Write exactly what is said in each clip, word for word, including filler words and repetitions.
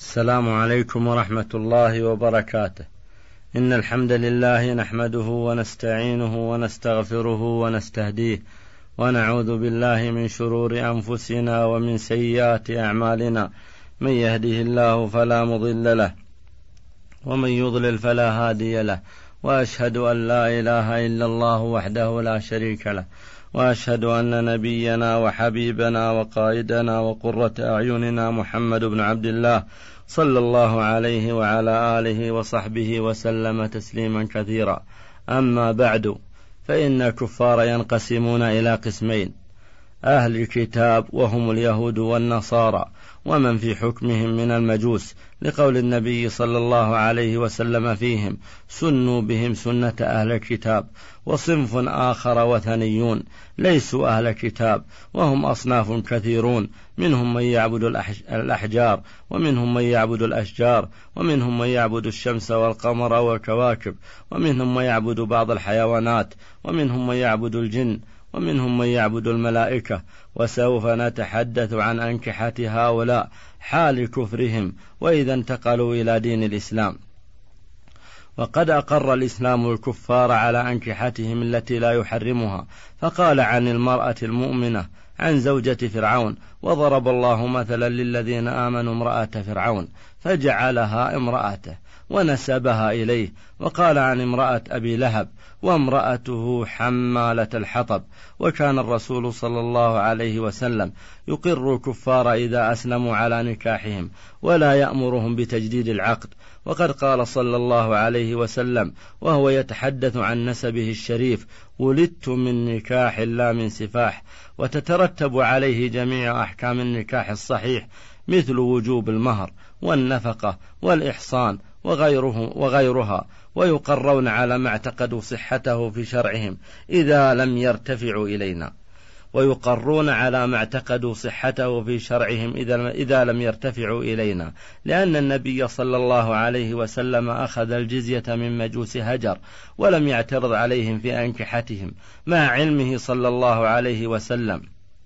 السلام عليكم ورحمة الله وبركاته. إن الحمد لله نحمده ونستعينه ونستغفره ونستهديه ونعوذ بالله من شرور أنفسنا ومن سيئات أعمالنا، من يهده الله فلا مضل له ومن يضلل فلا هادي له، وأشهد أن لا إله إلا الله وحده لا شريك له، وأشهد أن نبينا وحبيبنا وقائدنا وقرة أعيننا محمد بن عبد الله صلى الله عليه وعلى آله وصحبه وسلم تسليما كثيرا. أما بعد، فإن الكفار ينقسمون إلى قسمين: أهل الكتاب وهم اليهود والنصارى ومن في حكمهم من المجوس، لقول النبي صلى الله عليه وسلم فيهم: سنوا بهم سنة أهل الكتاب. وصنف آخر وثنيون ليسوا أهل كتاب، وهم أصناف كثيرون، منهم من يعبد الأحجار، ومنهم من يعبد الأشجار، ومنهم من يعبد الشمس والقمر والكواكب، ومنهم من يعبد بعض الحيوانات، ومنهم من يعبد الجن، ومنهم من يعبد الملائكة. وسوف نتحدث عن أنكحة هؤلاء حال كفرهم وإذا انتقلوا إلى دين الإسلام. وقد أقر الإسلام الكفار على أنكحتهم التي لا يحرمها، فقال عن المرأة المؤمنة عن زوجة فرعون: وضرب الله مثلا للذين آمنوا امرأة فرعون فجعلها امرأته ونسبها إليه. وقال عن امرأة أبي لهب: وامرأته حمالة الحطب. وكان الرسول صلى الله عليه وسلم يقر الكفار إذا أسلموا على نكاحهم، ولا يأمرهم بتجديد العقد. وقد قال صلى الله عليه وسلم وهو يتحدث عن نسبه الشريف: ولدت من نكاح لا من سفاح. وتترتب عليه جميع أحكام النكاح الصحيح، مثل وجوب المهر والنفقة والإحصان وغيره وغيرها، ويقرون على ما اعتقدوا صحته في شرعهم إذا لم يرتفعوا إلينا ويقرون على ما اعتقدوا صحته في شرعهم إذا, إذا لم يرتفعوا إلينا لأن النبي صلى الله عليه وسلم أخذ الجزية من مجوس هجر ولم يعترض عليهم في أنكحتهم، مع علمه صلى الله عليه وسلم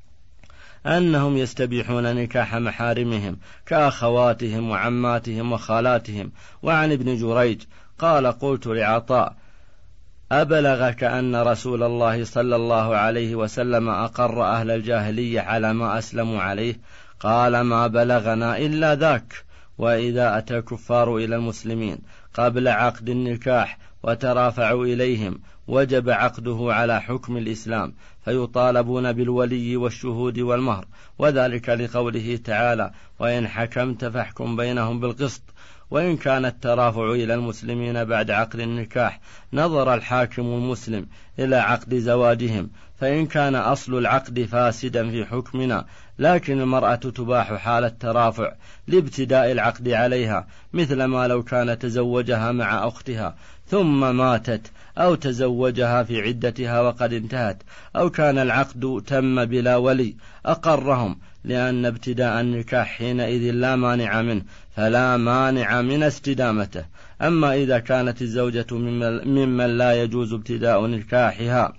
أنهم يستبيحون نكاح محارمهم كأخواتهم وعماتهم وخالاتهم. وعن ابن جريج قال: قلت لعطاء: أبلغك أن رسول الله صلى الله عليه وسلم أقر أهل الجاهلية على ما أسلموا عليه؟ قال: ما بلغنا إلا ذاك. وإذا أتى الكفار إلى المسلمين قبل عقد النكاح وترافعوا إليهم وجب عقده على حكم الإسلام، فيطالبون بالولي والشهود والمهر، وذلك لقوله تعالى: وإن حكمت فاحكم بينهم بالقسط. وإن كان الترافع إلى المسلمين بعد عقد النكاح نظر الحاكم المسلم إلى عقد زواجهم، فإن كان أصل العقد فاسدا في حكمنا لكن المرأة تباح حال الترافع لابتداء العقد عليها، مثل ما لو كان تزوجها مع أختها ثم ماتت، أو تزوجها في عدتها وقد انتهت، أو كان العقد تم بلا ولي، أقرهم، لأن ابتداء النكاح حينئذ لا مانع منه، فلا مانع من استدامته. أما إذا كانت الزوجة ممن لا يجوز ابتداء نكاحها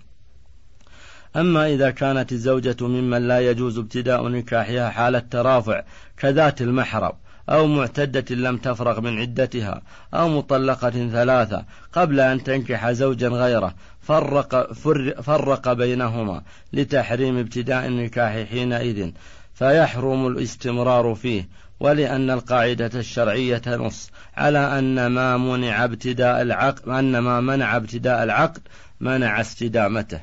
أما إذا كانت الزوجة ممن لا يجوز ابتداء نكاحها حال الترافع، كذات المحرم، أو معتدة لم تفرغ من عدتها، أو مطلقة ثلاثة قبل أن تنكح زوجا غيره، فرق, فرق بينهما لتحريم ابتداء النكاح حينئذ، فيحرم الاستمرار فيه. ولأن القاعدة الشرعية نص على أن ما منع ابتداء العقد أن ما منع ابتداء العقد منع استدامته.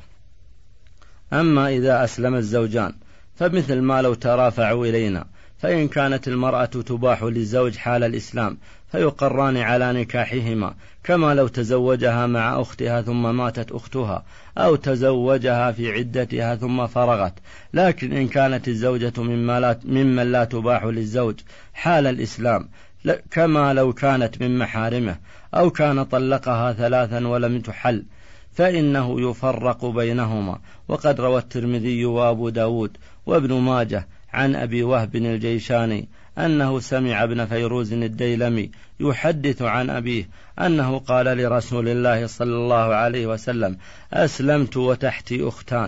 أما إذا أسلم الزوجان فمثل ما لو ترافعوا إلينا، فإن كانت المرأة تباح للزوج حال الإسلام فيقران على نكاحهما، كما لو تزوجها مع أختها ثم ماتت أختها، أو تزوجها في عدتها ثم فرغت. لكن إن كانت الزوجة ممن لا تباح للزوج حال الإسلام، كما لو كانت من محارمه، أو كان طلقها ثلاثا ولم تحل، فإنه يفرق بينهما. وقد روى الترمذي وأبو داود وابن ماجه عن أبي وهب الجيشاني أنه سمع ابن فيروز الديلمي يحدث عن أبيه أنه قال لرسول الله صلى الله عليه وسلم: أسلمت وتحتي أختان،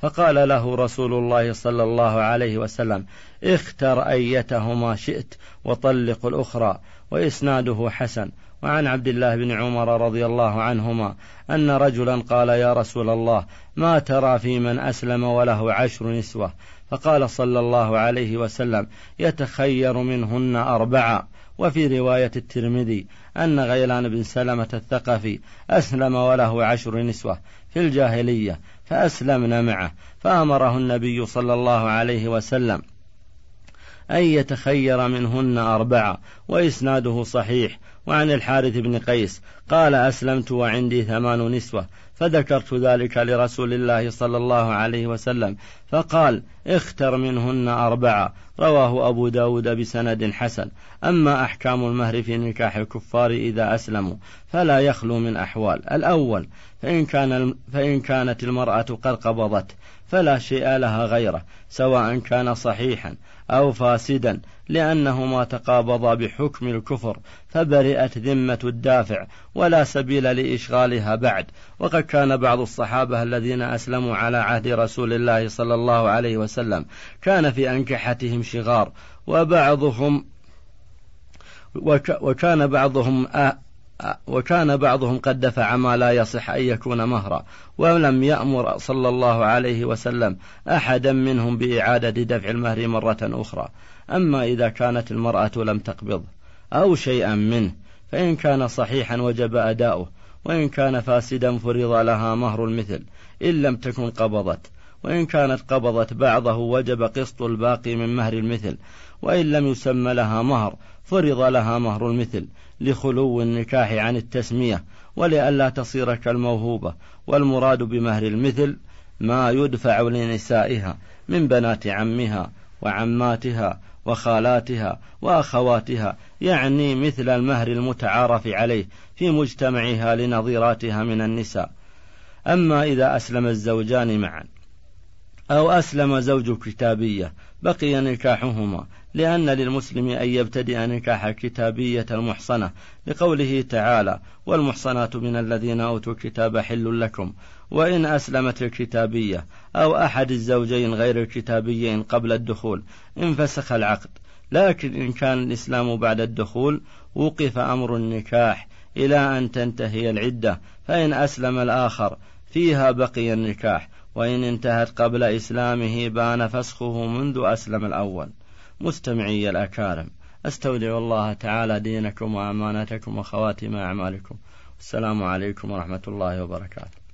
فقال له رسول الله صلى الله عليه وسلم: اختر أيتهما شئت وطلق الأخرى. وإسناده حسن. وعن عبد الله بن عمر رضي الله عنهما أن رجلا قال: يا رسول الله، ما ترى في من أسلم وله عشر نسوة؟ فقال صلى الله عليه وسلم: يتخير منهن أربعة. وفي رواية الترمذي أن غيلان بن سلمة الثقفي أسلم وله عشر نسوة في الجاهلية فأسلمنا معه، فأمره النبي صلى الله عليه وسلم أن يتخير منهن أربعة. وإسناده صحيح. وعن الحارث بن قيس قال: أسلمت وعندي ثمان نسوة، فذكرت ذلك لرسول الله صلى الله عليه وسلم فقال: اختر منهن أربعة. رواه أبو داود بسند حسن. أما أحكام المهر في نكاح الكفار إذا أسلموا فلا يخلو من أحوال. الأول: فإن, كان فإن كانت المرأة قد قبضت فلا شيء لها غيره، سواء كان صحيحا أو فاسدا، لأنه ما تقابض بحكم الكفر، فبرئت ذمة الدافع ولا سبيل لإشغالها بعد. وقد كان بعض الصحابة الذين أسلموا على عهد رسول الله صلى الله عليه وسلم كان في أنكحتهم شغار، وبعضهم وك وكان بعضهم آ وكان بعضهم قد دفع ما لا يصح أن يكون مهرا، ولم يأمر صلى الله عليه وسلم أحدا منهم بإعادة دفع المهر مرة أخرى. أما إذا كانت المرأة لم تقبض أو شيئا منه فإن كان صحيحا وجب أداؤه، وإن كان فاسدا فرض لها مهر المثل إن لم تكن قبضت، وإن كانت قبضت بعضه وجب قسط الباقي من مهر المثل، وإن لم يسمى لها مهر فرض لها مهر المثل لخلو النكاح عن التسمية ولئلا تصير كالموهوبة. والمراد بمهر المثل ما يدفع لنسائها من بنات عمها وعماتها وخالاتها وأخواتها، يعني مثل المهر المتعارف عليه في مجتمعها لنظيراتها من النساء. أما إذا أسلم الزوجان معا أو أسلم زوج كتابية بقي نكاحهما، لأن للمسلم أن يبتدئ نكاح الكتابية المحصنة، لقوله تعالى: والمحصنات من الذين أوتوا الكتاب حل لكم. وإن أسلمت الكتابية أو أحد الزوجين غير الكتابيين قبل الدخول انفسخ العقد، لكن إن كان الإسلام بعد الدخول وقف أمر النكاح إلى أن تنتهي العدة، فإن أسلم الآخر فيها بقي النكاح، وإن انتهت قبل إسلامه بان فسخه منذ أسلم الأول. مستمعي الأكارم، أستودع الله تعالى دينكم وأمانتكم وخواتم أعمالكم. السلام عليكم ورحمة الله وبركاته.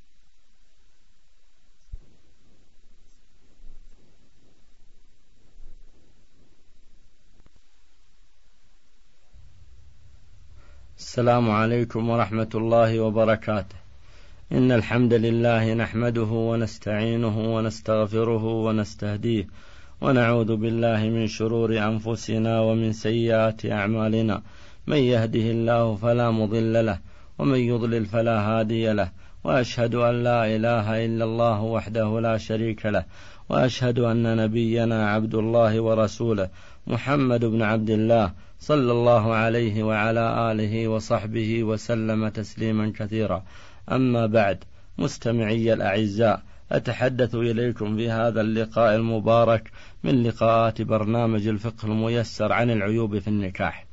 السلام عليكم ورحمة الله وبركاته. إن الحمد لله نحمده ونستعينه ونستغفره ونستهديه، ونعوذ بالله من شرور أنفسنا ومن سيئات أعمالنا. من يهده الله فلا مضل له، ومن يضلل فلا هادي له. وأشهد أن لا إله إلا الله وحده لا شريك له، وأشهد أن نبينا عبد الله ورسوله محمد بن عبد الله صلى الله عليه وعلى آله وصحبه وسلم تسليما كثيرا. أما بعد، مستمعي الأعزاء، أتحدث إليكم في هذا اللقاء المبارك من لقاءات برنامج الفقه الميسر عن العيوب في النكاح.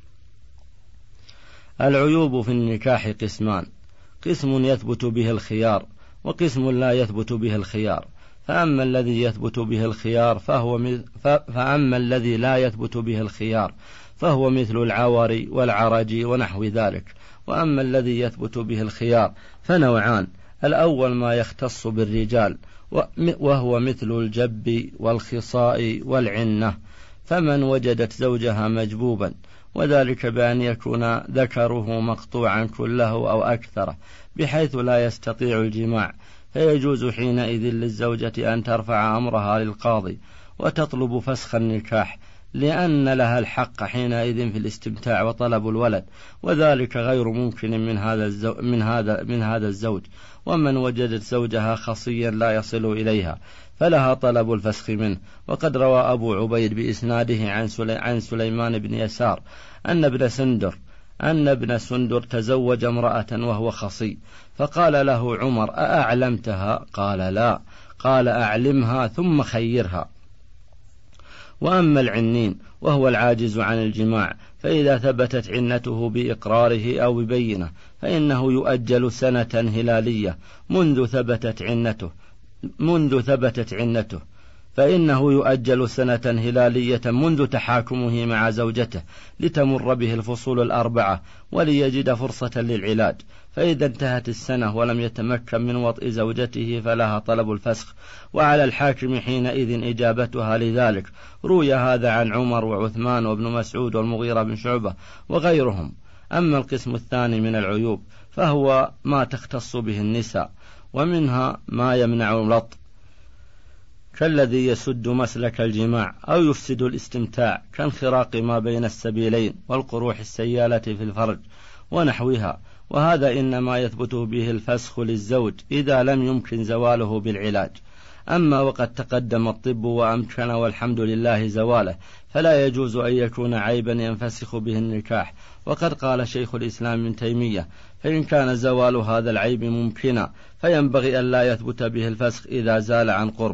العيوب في النكاح قسمان: قسم يثبت به الخيار، وقسم لا يثبت به الخيار. فأما الذي يثبت به الخيار فهو مثل فأما الذي لا يثبت به الخيار فهو مثل العور والعرج ونحو ذلك. وأما الذي يثبت به الخيار فنوعان: الأول ما يختص بالرجال، وهو مثل الجب والخصاء والعنة، فمن وجدت زوجها مجبوبا، وذلك بأن يكون ذكره مقطوعا كله أو أكثر بحيث لا يستطيع الجماع، فيجوز حينئذ للزوجة أن ترفع أمرها للقاضي وتطلب فسخ النكاح، لأن لها الحق حينئذ في الاستمتاع وطلب الولد، وذلك غير ممكن من هذا الزوج من هذا من هذا الزوج. ومن وجدت زوجها خصيا لا يصل إليها فلها طلب الفسخ منه. وقد روى أبو عبيد بإسناده عن, سلي عن سليمان بن يسار أن ابن سندر أن ابن سندر تزوج امرأة وهو خصي، فقال له عمر: أأعلمتها؟ قال: لا. قال أعلمها ثم خيرها. وأما العنين وهو العاجز عن الجماع، فإذا ثبتت عنته بإقراره أو ببينة فإنه يؤجل سنة هلالية منذ ثبتت عنته منذ ثبتت عنته فإنه يؤجل سنة هلالية منذ تحاكمه مع زوجته لتمر به الفصول الأربعة وليجد فرصة للعلاج، فإذا انتهت السنة ولم يتمكن من وطئ زوجته فلها طلب الفسخ، وعلى الحاكم حينئذ إجابتها لذلك. روي هذا عن عمر وعثمان وابن مسعود والمغيرة بن شعبة وغيرهم. أما القسم الثاني من العيوب فهو ما تختص به النساء، ومنها ما يمنع الوطء كالذي يسد مسلك الجماع أو يفسد الاستمتاع كانخراق ما بين السبيلين والقروح السيالة في الفرج ونحوها، وهذا إنما يثبت به الفسخ للزوج إذا لم يمكن زواله بالعلاج. أما وقد تقدم الطب وأمكن والحمد لله زواله فلا يجوز أن يكون عيبا ينفسخ به النكاح. وقد قال شيخ الإسلام ابن تيمية: فإن كان زوال هذا العيب ممكنا فينبغي أن لا يثبت به الفسخ إذا زال عن قرب.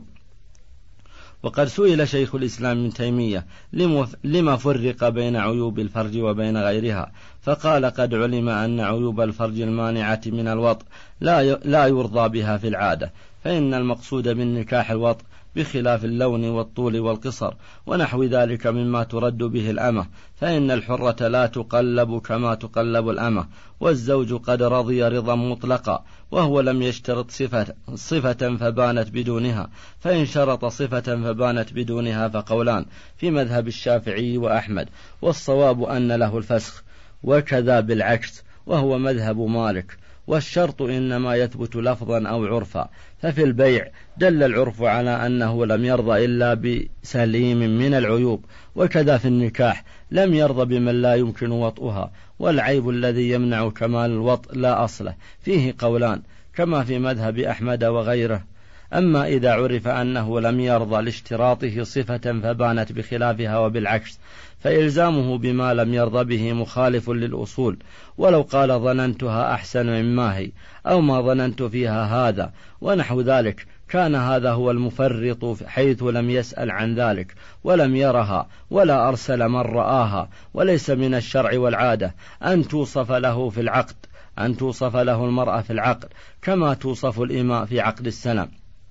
وقد سئل شيخ الإسلام ابن تيمية لما فرق بين عيوب الفرج وبين غيرها، فقال: قد علم أن عيوب الفرج المانعة من الوطء لا يرضى بها في العادة، فإن المقصود بالنكاح الوطء بخلاف اللون والطول والقصر ونحو ذلك مما ترد به الأمة، فإن الحرة لا تقلب كما تقلب الأمة، والزوج قد رضي رضا مطلقا وهو لم يشترط صفة, صفة فبانت بدونها، فإن شرط صفة فبانت بدونها فقولان في مذهب الشافعي وأحمد، والصواب أن له الفسخ، وكذا بالعكس وهو مذهب مالك. والشرط إنما يثبت لفظا أو عرفا، ففي البيع دل العرف على أنه لم يرضى إلا بسليم من العيوب، وكذا في النكاح لم يرضى بمن لا يمكن وطئها، والعيب الذي يمنع كمال الوطء لا أصله، فيه قولان كما في مذهب أحمد وغيره. أما إذا عرف أنه لم يرضى لاشتراطه صفة فبانت بخلافها وبالعكس، فإلزامه بما لم يرضى به مخالف للأصول، ولو قال ظننتها أحسن مما هي أو ما ظننت فيها هذا ونحو ذلك كان هذا هو المفرط، حيث لم يسأل عن ذلك ولم يرها ولا أرسل من رآها. وليس من الشرع والعادة أن توصف له في العقد أن توصف له المرأة في العقد كما توصف الإماء في عقد السلام،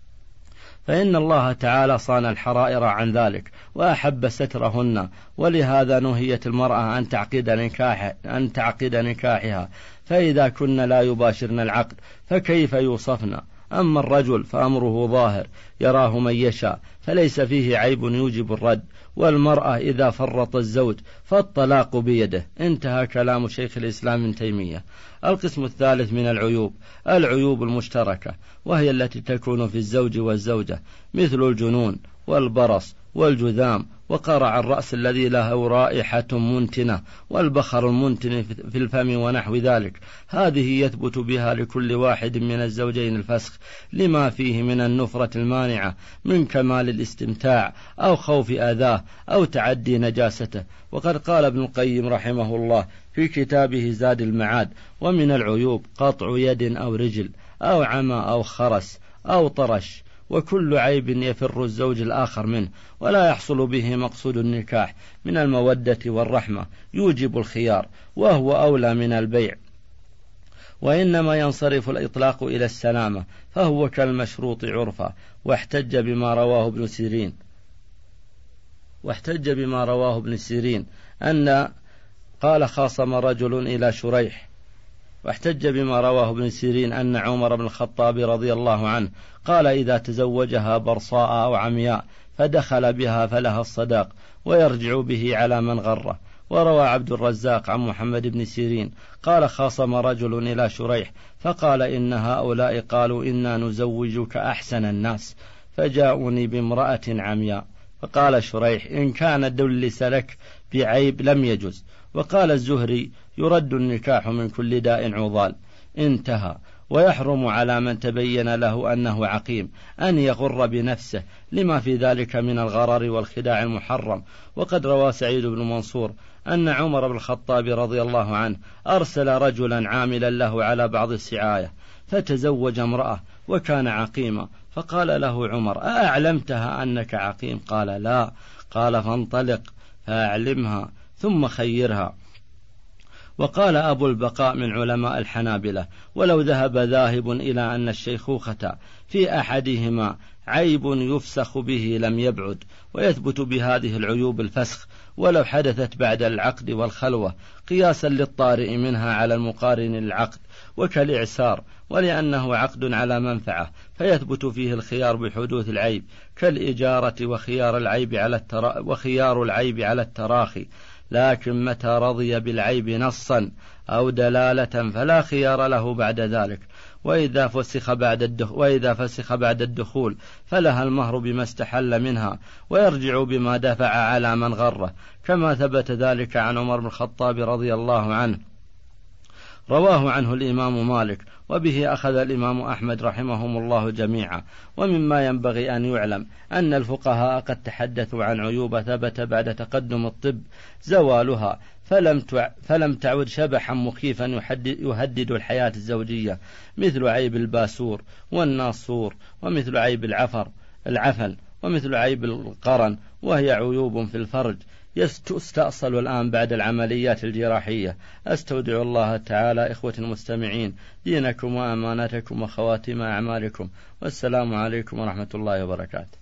فإن الله تعالى صان الحرائر عن ذلك وأحب سترهن، ولهذا نهيت المرأة أن تعقد نكاح أن تعقد نكاحها، فإذا كن لا يباشرن العقد فكيف يوصفن؟ أما الرجل فأمره ظاهر يراه من يشاء فليس فيه عيب يوجب الرد، والمرأة إذا فرط الزوج فالطلاق بيده. انتهى كلام شيخ الإسلام ابن تيمية. القسم الثالث من العيوب العيوب المشتركة، وهي التي تكون في الزوج والزوجة، مثل الجنون والبرص والجذام وقرع الرأس الذي له رائحة منتنة والبخر المنتن في الفم ونحو ذلك. هذه يثبت بها لكل واحد من الزوجين الفسخ لما فيه من النفرة المانعة من كمال الاستمتاع أو خوف أذاه أو تعدي نجاسته. وقد قال ابن القيم رحمه الله في كتابه زاد المعاد: ومن العيوب قطع يد أو رجل أو عمى أو خرس أو طرش، وكل عيب يفر الزوج الآخر منه ولا يحصل به مقصود النكاح من المودة والرحمة يوجب الخيار، وهو أولى من البيع. وإنما ينصرف الإطلاق إلى السلامة، فهو كالمشروط عرفا. واحتج بما رواه ابن سيرين واحتج بما رواه ابن سيرين أن قال: خاصم رجل إلى شريح واحتج بما رواه ابن سيرين أن عمر بن الخطاب رضي الله عنه قال: إذا تزوجها برصاء أو عمياء فدخل بها فلها الصداق ويرجع به على من غره. وروى عبد الرزاق عن محمد بن سيرين قال: خاصم رجل إلى شريح فقال: إن هؤلاء قالوا إنا نزوجك أحسن الناس، فجاءوني بامرأة عمياء، فقال شريح: إن كان دلس لك بعيب لم يجز. وقال الزهري: يرد النكاح من كل داء عضال. انتهى. ويحرم على من تبين له أنه عقيم أن يغر بنفسه لما في ذلك من الغرر والخداع المحرم. وقد روى سعيد بن منصور أن عمر بن الخطاب رضي الله عنه أرسل رجلا عاملا له على بعض السعاية فتزوج امرأة وكان عقيما، فقال له عمر: أأعلمتها أنك عقيم؟ قال: لا. قال: فانطلق فأعلمها ثم خيرها. وقال أبو البقاء من علماء الحنابلة: ولو ذهب ذاهب إلى أن الشيخوخة في أحدهما عيب يفسخ به لم يبعد، ويثبت بهذه العيوب الفسخ ولو حدثت بعد العقد والخلوة، قياسا للطارئ منها على المقارن للعقد، وكالإعسار، ولأنه عقد على منفعة فيثبت فيه الخيار بحدوث العيب، كالإجارة وخيار العيب على الترا... وخيار العيب على التراخي. لكن متى رضي بالعيب نصا أو دلالة فلا خيار له بعد ذلك. وإذا فسخ بعد الدخول, وإذا فسخ بعد الدخول فلها المهر بما استحل منها، ويرجع بما دفع على من غره، كما ثبت ذلك عن عمر بن الخطاب رضي الله عنه، رواه عنه الإمام مالك، وبه أخذ الإمام أحمد رحمهم الله جميعا. ومما ينبغي أن يعلم أن الفقهاء قد تحدثوا عن عيوب ثبت بعد تقدم الطب زوالها، فلم فلم تعد شبحا مخيفا يهدد الحياة الزوجية، مثل عيب الباسور والناصور، ومثل عيب العفر العفل، ومثل عيب القرن، وهي عيوب في الفرج يستأصل الآن بعد العمليات الجراحية. أستودع الله تعالى إخوة المستمعين دينكم وأمانتكم وخواتم أعمالكم، والسلام عليكم ورحمة الله وبركاته.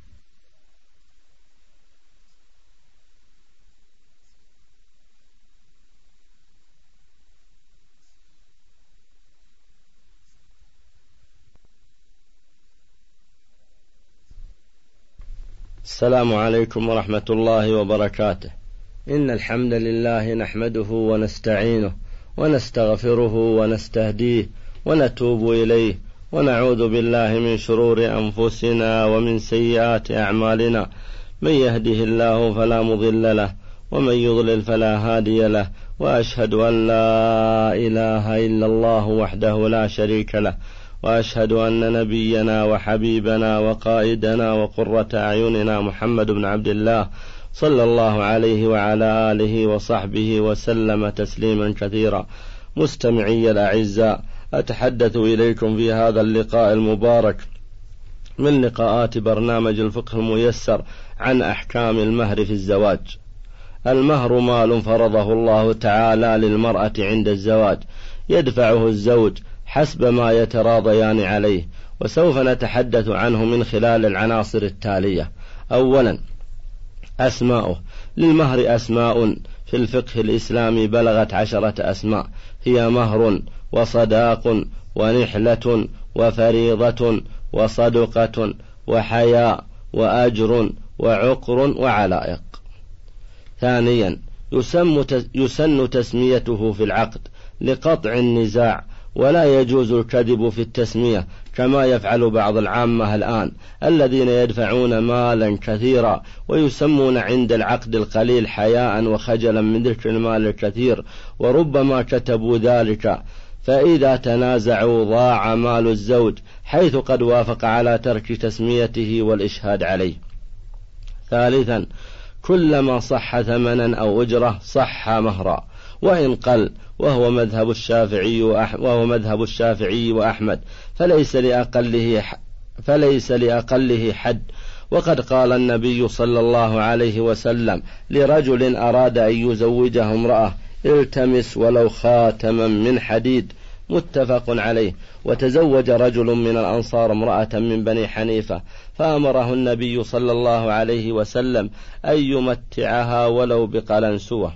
السلام عليكم ورحمة الله وبركاته. إن الحمد لله نحمده ونستعينه ونستغفره ونستهديه ونتوب إليه، ونعوذ بالله من شرور أنفسنا ومن سيئات أعمالنا، من يهده الله فلا مضل له ومن يضلل فلا هادي له، وأشهد أن لا إله إلا الله وحده لا شريك له، وأشهد أن نبينا وحبيبنا وقائدنا وقرة أعيننا محمد بن عبد الله صلى الله عليه وعلى آله وصحبه وسلم تسليما كثيرا. مستمعي الأعزاء، أتحدث إليكم في هذا اللقاء المبارك من لقاءات برنامج الفقه الميسر عن أحكام المهر في الزواج. المهر مال فرضه الله تعالى للمرأة عند الزواج، يدفعه الزوج حسب ما يتراضيان عليه، وسوف نتحدث عنه من خلال العناصر التالية. أولا، أسماؤه. للمهر أسماء في الفقه الإسلامي بلغت عشرة أسماء، هي مهر وصداق ونحلة وفريضة وصدقة وحياء وأجر وعقر وعلائق. ثانيا، يسن تسميته في العقد لقطع النزاع، ولا يجوز الكذب في التسمية كما يفعل بعض العامة الآن الذين يدفعون مالا كثيرا ويسمون عند العقد القليل حياء وخجلا من ذكر المال الكثير، وربما كتبوا ذلك، فإذا تنازعوا ضاع مال الزوج حيث قد وافق على ترك تسميته والإشهاد عليه. ثالثا، كلما صح ثمنا أو أجرة صح مهرا وإن قل، وهو مذهب الشافعي وهو مذهب الشافعي وأحمد، فليس لأقله فليس لأقله حد. وقد قال النبي صلى الله عليه وسلم لرجل أراد أن يزوجه امرأة: التمس ولو خاتما من حديد، متفق عليه. وتزوج رجل من الأنصار امرأة من بني حنيفة، فأمره النبي صلى الله عليه وسلم أن يمتعها ولو بقلنسوة.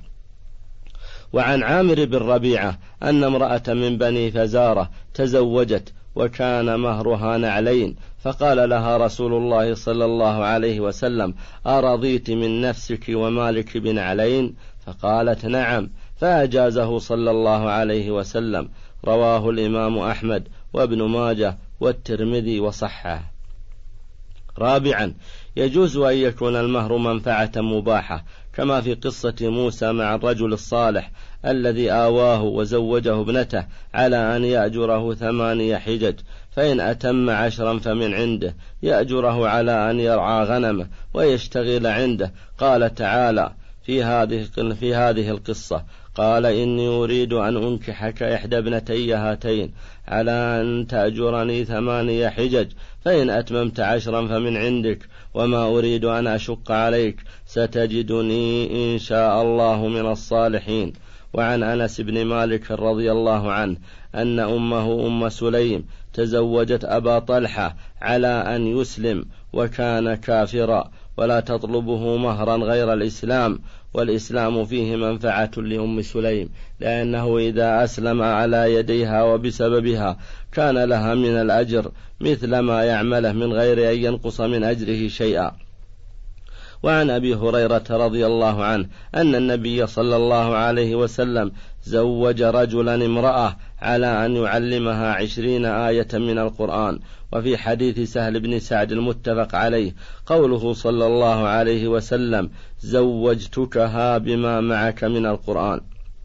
وعن عامر بن ربيعة أن امرأة من بني فزارة تزوجت وكان مهرها نعلين، فقال لها رسول الله صلى الله عليه وسلم: أرضيت من نفسك ومالك بنعلين؟ فقالت: نعم، فأجازه صلى الله عليه وسلم. رواه الإمام أحمد وابن ماجه والترمذي وصححه. رابعا يجوز أن يكون المهر منفعة مباحة كما في قصة موسى مع الرجل الصالح الذي آواه وزوجه ابنته على أن يأجره ثمانية حجج، فإن أتم عشرا فمن عنده، يأجره على أن يرعى غنمه ويشتغل عنده. قال تعالى في هذه في هذه القصة: قال إني أريد أن أنكحك إحدى ابنتي هاتين على أن تأجرني ثمانية حجج، فإن أتممت عشرا فمن عندك، وما أريد أن أشق عليك، ستجدني إن شاء الله من الصالحين. وعن أنس بن مالك رضي الله عنه أن أمه أم سليم تزوجت أبا طلحة على أن يسلم وكان كافرا ولا تطلبه مهرا غير الإسلام، والإسلام فيه منفعة لأم سليم، لأنه إذا أسلم على يديها وبسببها كان لها من الأجر مثل ما يعمله من غير أن ينقص من أجره شيئا. وعن أبي هريرة رضي الله عنه أن النبي صلى الله عليه وسلم زوج رجلا امرأة على أن يعلمها عشرين آية من القرآن. وفي حديث سهل بن سعد المتفق عليه قوله صلى الله عليه وسلم: زوجتكها بما معك من القرآن.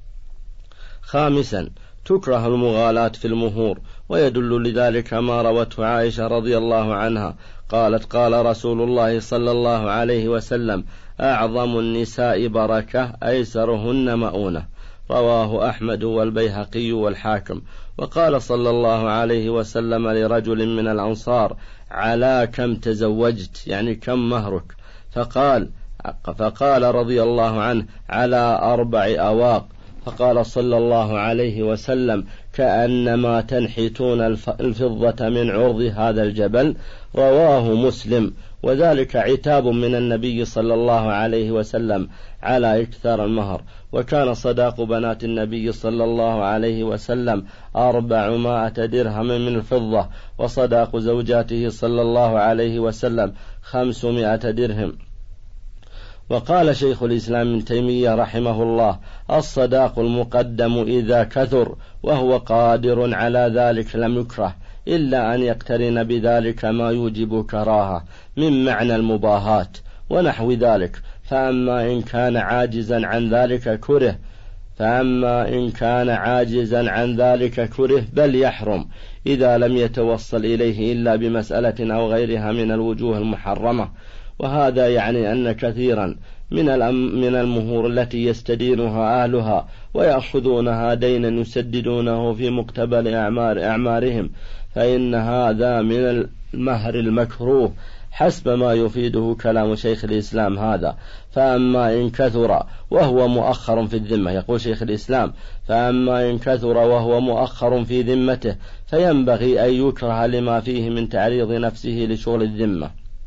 خامسا تكره المغالاة في المهور، ويدل لذلك ما روته عائشة رضي الله عنها قالت: قال رسول الله صلى الله عليه وسلم: أعظم النساء بركة أيسرهن مؤونة. رواه أحمد والبيهقي والحاكم. وقال صلى الله عليه وسلم لرجل من الأنصار: على كم تزوجت؟ يعني كم مهرك؟ فقال فقال رضي الله عنه: على أربع أواق. فقال صلى الله عليه وسلم: كأنما تنحتون الفضة من عرض هذا الجبل. رواه مسلم. وذلك عتاب من النبي صلى الله عليه وسلم على إكثار المهر. وكان صداق بنات النبي صلى الله عليه وسلم أربعمائة درهم من الفضة، وصداق زوجاته صلى الله عليه وسلم خمسمائة درهم. وقال شيخ الإسلام ابن تيمية رحمه الله: الصداق المقدم إذا كثر وهو قادر على ذلك لم يكره، إلا أن يقترن بذلك ما يوجب كراهة من معنى المباهاة ونحو ذلك. فأما إن كان عاجزا عن ذلك كره فأما إن كان عاجزا عن ذلك كره بل يحرم إذا لم يتوصل إليه إلا بمسألة أو غيرها من الوجوه المحرمة. وهذا يعني أن كثيرا من من المهور التي يستدينها أهلها ويأخذونها دينا يسددونه في مقتبل أعمار أعمارهم، فإن هذا من المهر المكروه حسب ما يفيده كلام شيخ الإسلام هذا. فأما إن كثر وهو مؤخر في الذمة، يقول شيخ الإسلام: فأما إن كثر وهو مؤخر في ذمته فينبغي أن يكره لما فيه من تعريض نفسه لشغل الذمة.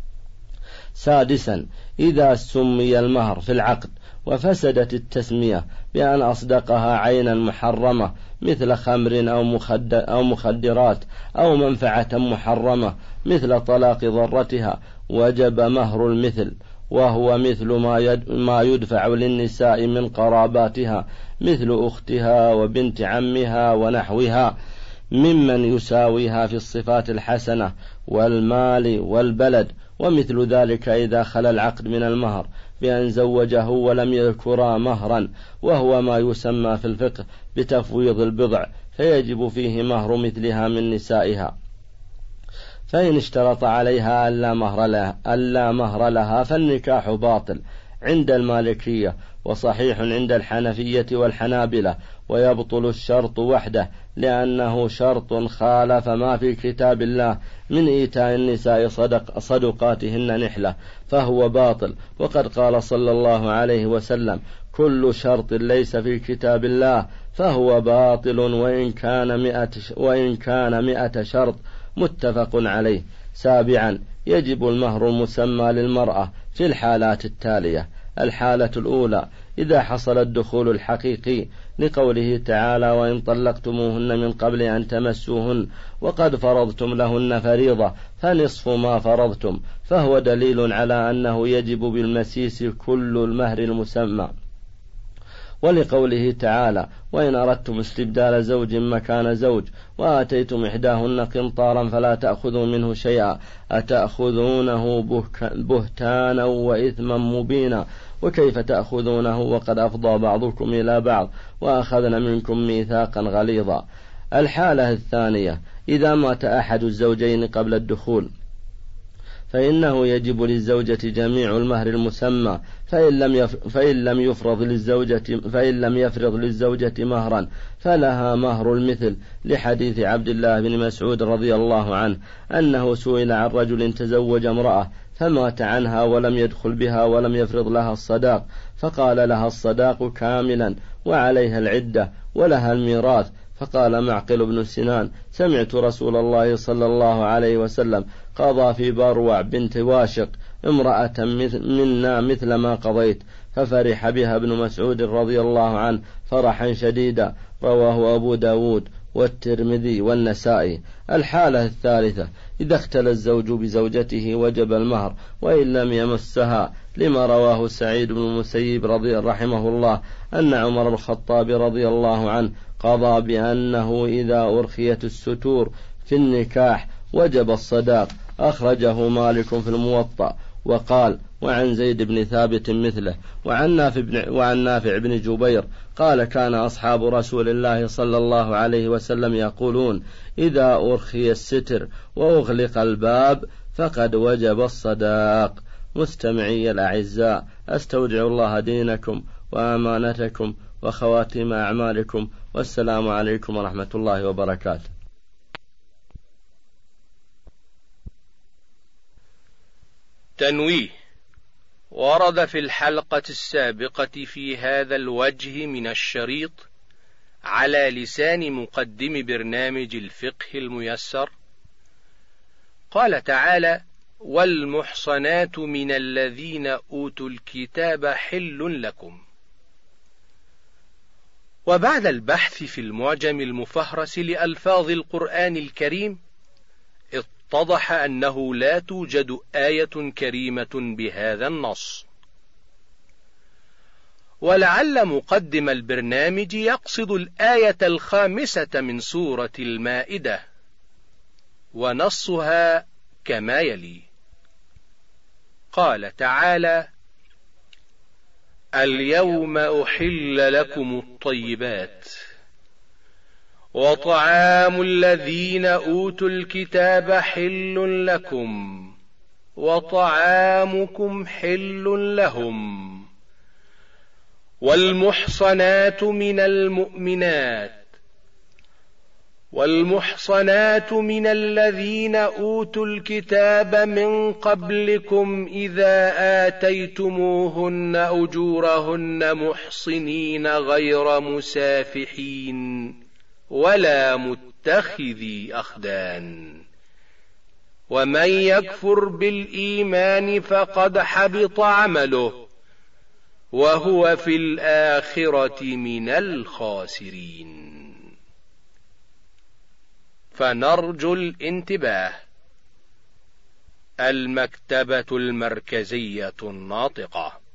سادسا إذا سمي المهر في العقد وفسدت التسمية بأن أصدقها عينا محرمة مثل خمر أو مخدرات أو منفعة محرمة مثل طلاق ضرتها، وجب مهر المثل، وهو مثل ما يدفع للنساء من قراباتها مثل أختها وبنت عمها ونحوها ممن يساويها في الصفات الحسنة والمال والبلد. ومثل ذلك إذا خلا العقد من المهر بأن زوجه ولم يذكرا مهرا، وهو ما يسمى في الفقه بتفويض البضع، فيجب فيه مهر مثلها من نسائها. فإن اشترط عليها ألا مهر لها, ألا مهر لها فالنكاح باطل عند المالكية، وصحيح عند الحنفية والحنابلة، ويبطل الشرط وحده لأنه شرط خالف ما في كتاب الله من إيتاء النساء صدق صدقاتهن نحلة، فهو باطل. وقد قال صلى الله عليه وسلم: كل شرط ليس في كتاب الله فهو باطل وإن كان مئة, وإن كان مئة شرط، متفق عليه. سابعا يجب المهر المسمى للمرأة في الحالات التالية: الحالة الأولى إذا حصل الدخول الحقيقي لقوله تعالى: وإن طلقتموهن من قبل أن تمسوهن وقد فرضتم لهن فريضة فنصف ما فرضتم، فهو دليل على أنه يجب بالمسيس كل المهر المسمى. ولقوله تعالى: وإن أردتم استبدال زوج مكان زوج وآتيتم إحداهن قنطارا فلا تأخذوا منه شيئا أتأخذونه بهتانا وإثما مبينا وكيف تأخذونه وقد أفضى بعضكم إلى بعض وأخذن منكم ميثاقا غليظا. الحالة الثانية: إذا مات أحد الزوجين قبل الدخول فإنه يجب للزوجة جميع المهر المسمى، فإن لم فإن لم يفرض للزوجة فإن لم يفرض للزوجة مهرا فلها مهر المثل، لحديث عبد الله بن مسعود رضي الله عنه أنه سئل عن رجل تزوج امرأة فمات عنها ولم يدخل بها ولم يفرض لها الصداق، فقال: لها الصداق كاملا وعليها العدة ولها الميراث. فقال معقل بن سنان: سمعت رسول الله صلى الله عليه وسلم قضى في بروع بنت واشق امرأة منا مثل ما قضيت، ففرح بها ابن مسعود رضي الله عنه فرحا شديدا. رواه أبو داود والترمذي والنسائي. الحالة الثالثة: إذا اختلى الزوج بزوجته وجب المهر وإن لم يمسها، لما رواه سعيد بن المسيب رضي رحمه الله أن عمر الخطاب رضي الله عنه قضى بأنه إذا أرخيت الستور في النكاح وجب الصداق. أخرجه مالك في الموطأ وقال: وعن زيد بن ثابت مثله. وعن نافع بن, وعن نافع بن جبير قال: كان أصحاب رسول الله صلى الله عليه وسلم يقولون: إذا أرخي الستر وأغلق الباب فقد وجب الصداق. مستمعي الأعزاء، أستودع الله دينكم وأمانتكم وخواتيم أعمالكم، والسلام عليكم ورحمة الله وبركاته. تنويه: ورد في الحلقة السابقة في هذا الوجه من الشريط على لسان مقدم برنامج الفقه الميسر قال تعالى: والمحصنات من الذين أوتوا الكتاب حل لكم. وبعد البحث في المعجم المفهرس لألفاظ القرآن الكريم اتضح أنه لا توجد آية كريمة بهذا النص، ولعل مقدم البرنامج يقصد الآية الخامسة من سورة المائدة، ونصها كما يلي: قال تعالى: اليوم أحل لكم الطيبات وطعام الذين أوتوا الكتاب حل لكم وطعامكم حل لهم والمحصنات من المؤمنات والمحصنات من الذين أوتوا الكتاب من قبلكم إذا آتيتموهن أجورهن محصنين غير مسافحين ولا متخذي أخدان، ومن يكفر بالإيمان فقد حبط عمله وهو في الآخرة من الخاسرين. فنرجو الانتباه. المكتبة المركزية الناطقة.